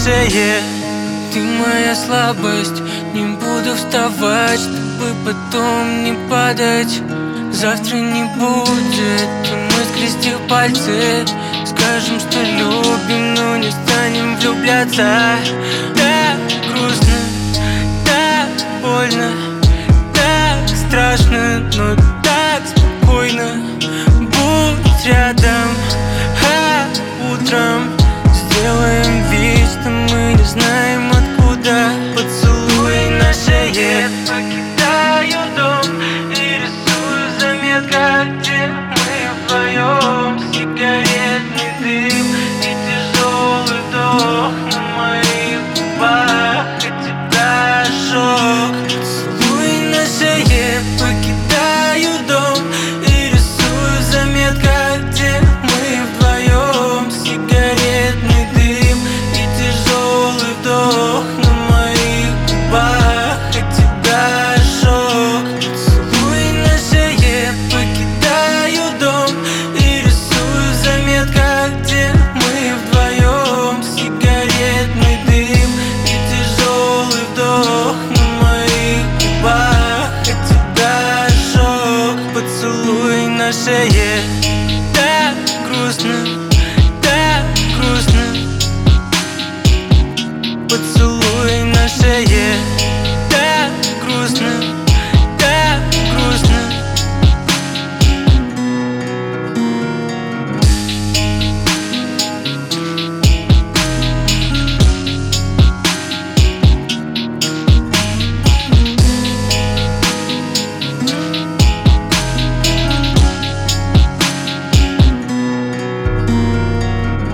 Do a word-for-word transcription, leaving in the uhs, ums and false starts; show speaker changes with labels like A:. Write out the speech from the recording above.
A: шее. Ты моя слабость, не буду вставать, чтобы потом не падать. Завтра не будет, и мы, скрестив пальцы, скажем, что любим, но не станем влюбляться. Так грустно, так больно, так страшно, но так спокойно. Будь рядом, а утром сделаем вид, что мы не знаем откуда. Поцелуй на шее, покидаю дом и рисую заметка, где мы вдвоем. Сигаретный дым и тяжелый вдох на моих губах, от тебя ожог. Поцелуй на шее, покидаю дом и рисую заметка, где мы вдвоем. Сигаретный дым и тяжелый вдох на моих губах, от тебя ожог. Поцелуй на шее, покидаю дом и рисую заметка, где мы вдвоем. Сигаретный дым и тяжелый вдох на моих губах, от тебя ожог. Поцелуй на шее. Так грустно, так грустно. Поцелуй